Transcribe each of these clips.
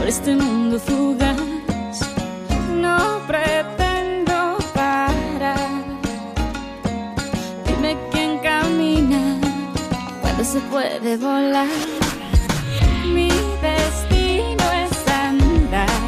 este mundo fugaz. No pretendo parar. Dime quién camina cuando se puede volar. Mi destino es andar.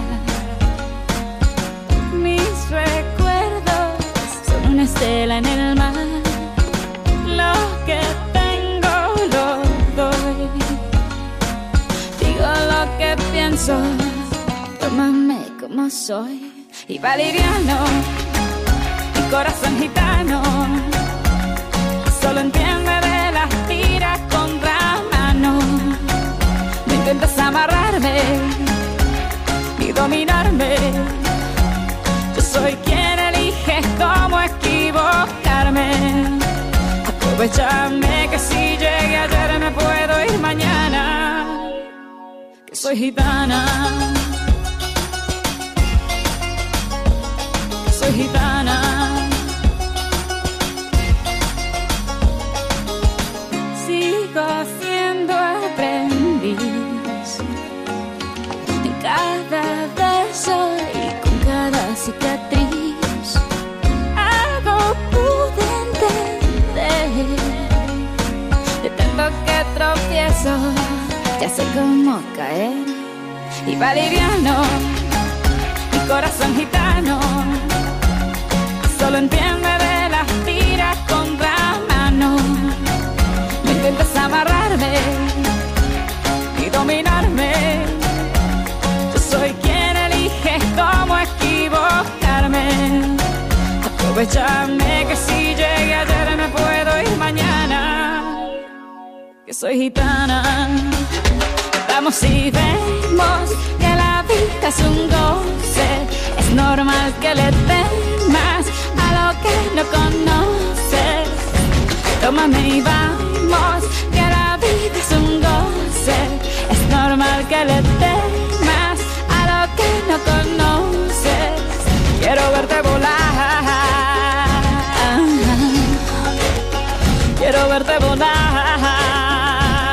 Mis recuerdos son una estela en el mar. Lo que tengo lo doy. Digo lo que pienso, tómame como soy. Y valeriano, mi corazón gitano, solo entiende de las tiras contra mano. No intentes amarrarme ni dominarme. Yo soy quien elige cómo equivocarme. Aprovechame que si llegué ayer me puedo ir mañana, que soy gitana. Que soy gitana. Sigo siendo aprendiz en cada verso y con cada cicatriz. Algo pude entender de tanto que tropiezo, ya sé cómo caer. Y valeriano, mi corazón gitano, solo entiende de las tiras contra mano. No intentes amarrarme ni dominarme. Yo soy quien elige cómo equivocarme. Aprovechame que si llegué ayer me puedo ir mañana, que soy gitana. Vamos y vemos que la vida es un goce. Es normal que le temas a lo que no conoces. Tómame y vamos, que la vida es un goce. Es normal que le temas a lo que no conoces. Quiero verte volar. Quiero verte volar.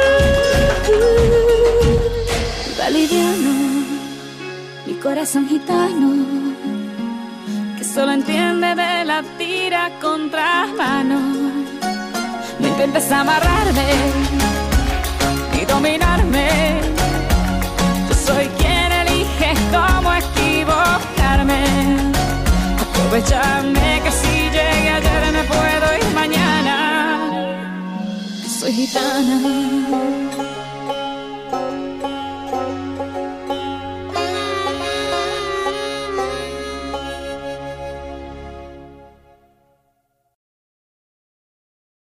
Valeriano, mi corazón gitano, que solo entiende de la tira contra mano. No intentes amarrarme ni dominarme. Yo soy quien elige cómo equivocarme. Aprovechame que si llegué ayer me puedo ir mañana, que soy gitana.